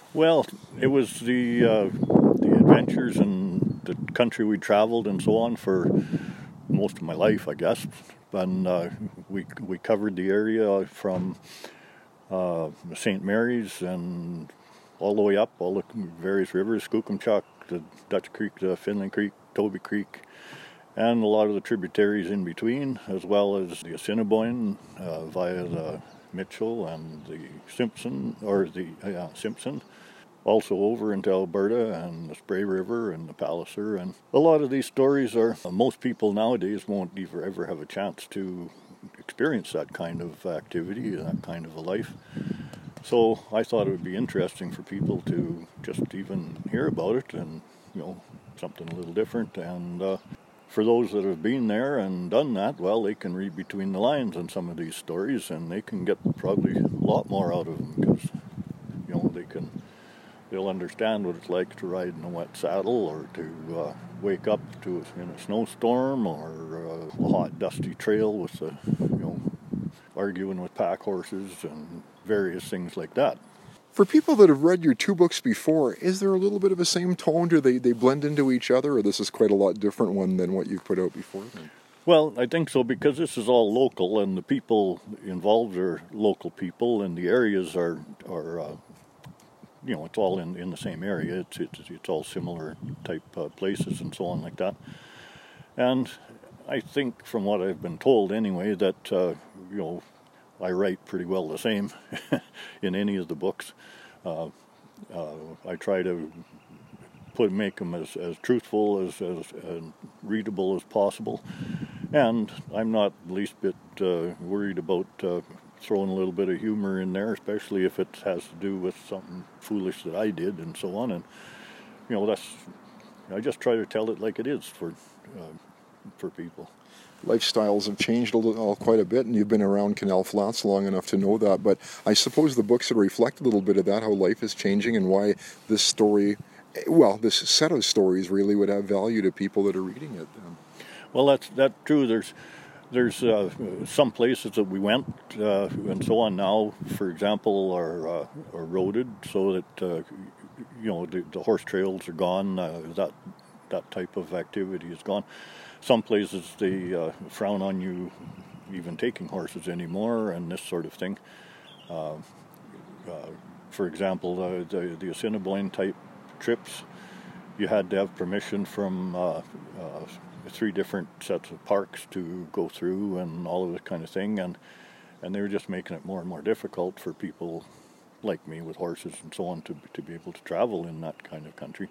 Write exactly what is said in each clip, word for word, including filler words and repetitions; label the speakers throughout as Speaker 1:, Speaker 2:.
Speaker 1: Well, it was the uh, the adventures and the country we traveled and so on for most of my life, I guess. And uh, we we covered the area from uh, Saint Mary's and all the way up, all the various rivers, Skookumchuck, the Dutch Creek, the Finlay Creek, Toby Creek, and a lot of the tributaries in between, as well as the Assiniboine uh, via the Mitchell and the Simpson, or the uh, Simpson. Also over into Alberta and the Spray River and the Palliser. And a lot of these stories are, uh, most people nowadays won't ever, ever have a chance to experience that kind of activity, that kind of a life. So I thought it would be interesting for people to just even hear about it and, you know, something a little different. And uh, for those that have been there and done that, well, they can read between the lines on some of these stories and they can get probably a lot more out of them because, you know, they can... They'll understand what it's like to ride in a wet saddle or to uh, wake up to in a snowstorm or uh, a hot, dusty trail with, uh, you know, arguing with pack horses and various things like that.
Speaker 2: For people that have read your two books before, is there a little bit of a same tone? Do they, they blend into each other, or this is quite a lot different one than what you've put out before?
Speaker 1: Well, I think so, because this is all local and the people involved are local people and the areas are... are uh, you know, it's all in, in the same area. It's, it's it's all similar type uh, places and so on like that. And I think, from what I've been told anyway, that uh, you know, I write pretty well the same in any of the books. Uh, uh, I try to put make them as, as truthful as, as and readable as possible, and I'm not the least bit uh, worried about. Uh, throwing a little bit of humor in there, especially if it has to do with something foolish that I did and so on. And, you know, that's, I just try to tell it like it is for uh, for people.
Speaker 2: Lifestyles have changed a little, quite a bit, and you've been around Canal Flats long enough to know that, but I suppose the books would reflect a little bit of that, how life is changing and why this story, well, this set of stories really would have value to people that are reading it.
Speaker 1: Well, that's, that's true. There's There's uh, some places that we went uh, and so on now, for example, are, uh, are roaded so that, uh, you know, the, the horse trails are gone, uh, that that type of activity is gone. Some places they uh, frown on you even taking horses anymore and this sort of thing. Uh, uh, for example, uh, the, the Assiniboine type trips, you had to have permission from uh, uh, three different sets of parks to go through and all of this kind of thing, and and they were just making it more and more difficult for people like me with horses and so on to to be able to travel in that kind of country.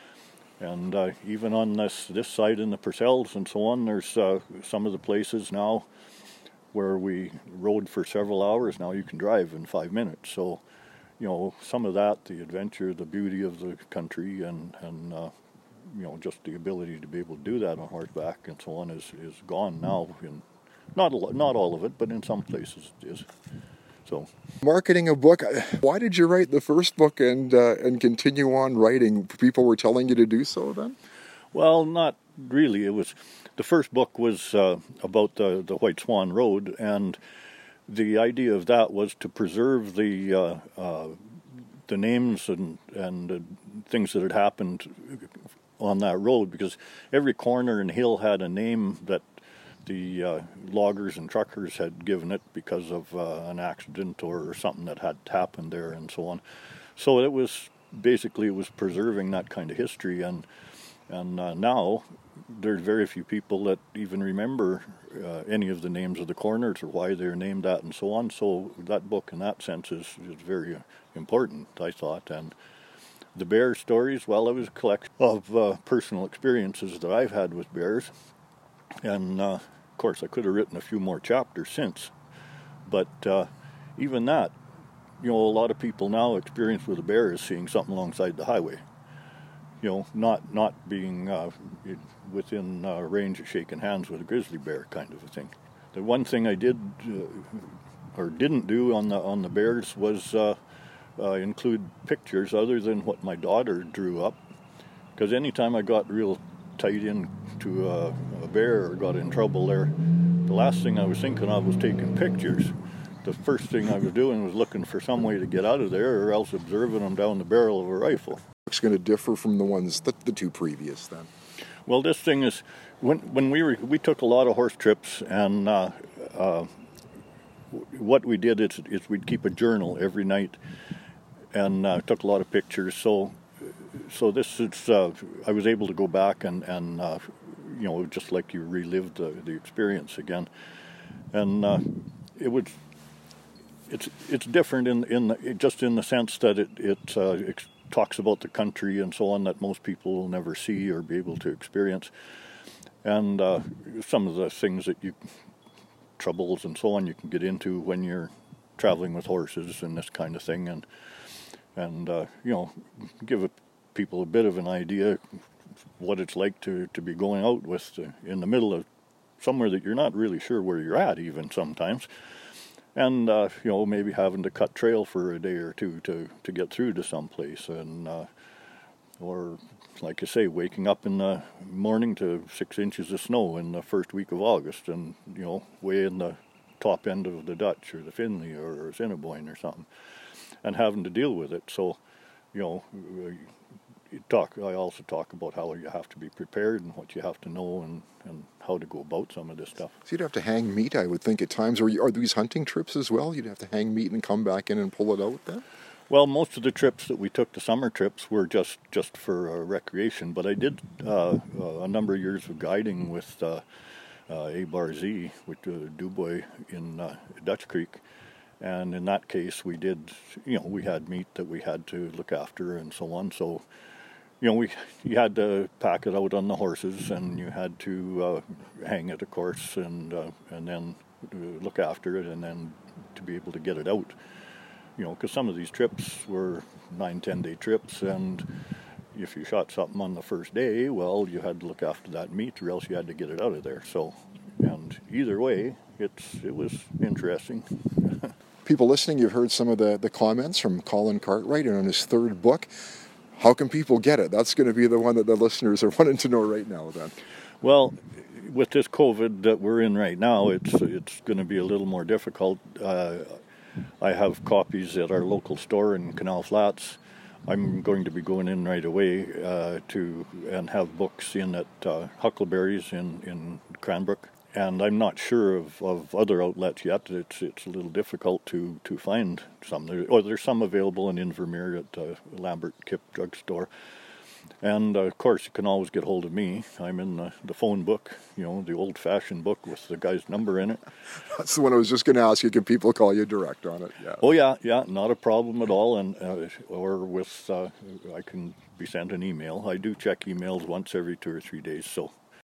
Speaker 1: And uh, even on this this side in the Purcells and so on, there's uh, some of the places now where we rode for several hours. Now you can drive in five minutes. So, you know, some of that, the adventure, the beauty of the country, and and uh, you know, just the ability to be able to do that on horseback and so on is, is gone now. In, not a, not all of it, but in some places it is. So,
Speaker 2: marketing a book. Why did you write the first book and uh, and continue on writing? People were telling you to do so then?
Speaker 1: Well, not really. It was the first book was uh, about the the White Swan Road, and the idea of that was to preserve the uh, uh, the names and and uh, things that had happened on that road, because every corner and hill had a name that the uh, loggers and truckers had given it because of uh, an accident or something that had happened there and so on. So it was basically it was preserving that kind of history, and and uh, now there's very few people that even remember uh, any of the names of the corners or why they're named that and so on. So that book in that sense is, is very important, I thought. And the bear stories, well, it was a collection of uh, personal experiences that I've had with bears. And, uh, of course, I could have written a few more chapters since. But uh, even that, you know, a lot of people now experience with a bear is seeing something alongside the highway. You know, not not being uh, within uh, range of shaking hands with a grizzly bear kind of a thing. The one thing I did uh, or didn't do on the on the bears was uh, uh, include pictures other than what my daughter drew up, because anytime I got real tight into a, a bear or got in trouble there, the last thing I was thinking of was taking pictures, the first thing I was doing was looking for some way to get out of there, or else observing them down the barrel of a rifle.
Speaker 2: It's going to differ from the ones, the, the two previous then.
Speaker 1: Well, this thing is, when when we were, we took a lot of horse trips, and uh, uh, what we did is, is we'd keep a journal every night, and uh, took a lot of pictures. So, so this is, uh, I was able to go back and and uh, you know, just like you relived the, the experience again, and uh, it was. It's it's different in in the, just in the sense that it it uh, ex- talks about the country and so on that most people will never see or be able to experience, and uh, some of the things that you troubles and so on you can get into when you're traveling with horses and this kind of thing, and and uh, you know, give a, people a bit of an idea what it's like to to be going out with uh, in the middle of somewhere that you're not really sure where you're at even sometimes. And, uh, you know, maybe having to cut trail for a day or two to, to get through to some place. And, uh, or, like I say, waking up in the morning to six inches of snow in the first week of August and, you know, way in the top end of the Dutch or the Finley or, or Assiniboine or something. And having to deal with it. So, you know, you talk. I also talk about how you have to be prepared and what you have to know and, and how to go about some of this stuff.
Speaker 2: So you'd have to hang meat, I would think, at times. Or are these hunting trips as well? You'd have to hang meat and come back in and pull it out then?
Speaker 1: Well, most of the trips that we took, the summer trips, were just, just for uh, recreation. But I did uh, uh, a number of years of guiding with uh, uh, A Bar Z, with uh, Dubois in uh, Dutch Creek. And in that case, we did, you know, we had meat that we had to look after and so on. So, you know, we you had to pack it out on the horses, and you had to uh, hang it, of course, and uh, and then look after it, and then to be able to get it out. You know, because some of these trips were nine, ten day trips, and if you shot something on the first day, well, you had to look after that meat, or else you had to get it out of there. So, and either way, it's it was interesting.
Speaker 2: People listening, you've heard some of the, the comments from Colin Cartwright and on his third book. How can people get it? That's going to be the one that the listeners are wanting to know right now then.
Speaker 1: Well, with this COVID that we're in right now, it's it's going to be a little more difficult. Uh, I have copies at our local store in Canal Flats. I'm going to be going in right away uh, to and have books in at uh, Huckleberry's in, in Cranbrook. And I'm not sure of, of other outlets yet. It's it's a little difficult to, to find some. There, or there's some available in Invermere at uh, Lambert Kipp Drugstore. And, uh, of course, you can always get hold of me. I'm in the, the phone book, you know, the old-fashioned book with the guy's number in it.
Speaker 2: That's the one I was just going to ask you. Can people call you direct on it? Yeah.
Speaker 1: Oh, yeah, yeah, not a problem at all. And uh, or with, uh, I can be sent an email. I do check emails once every two or three days, so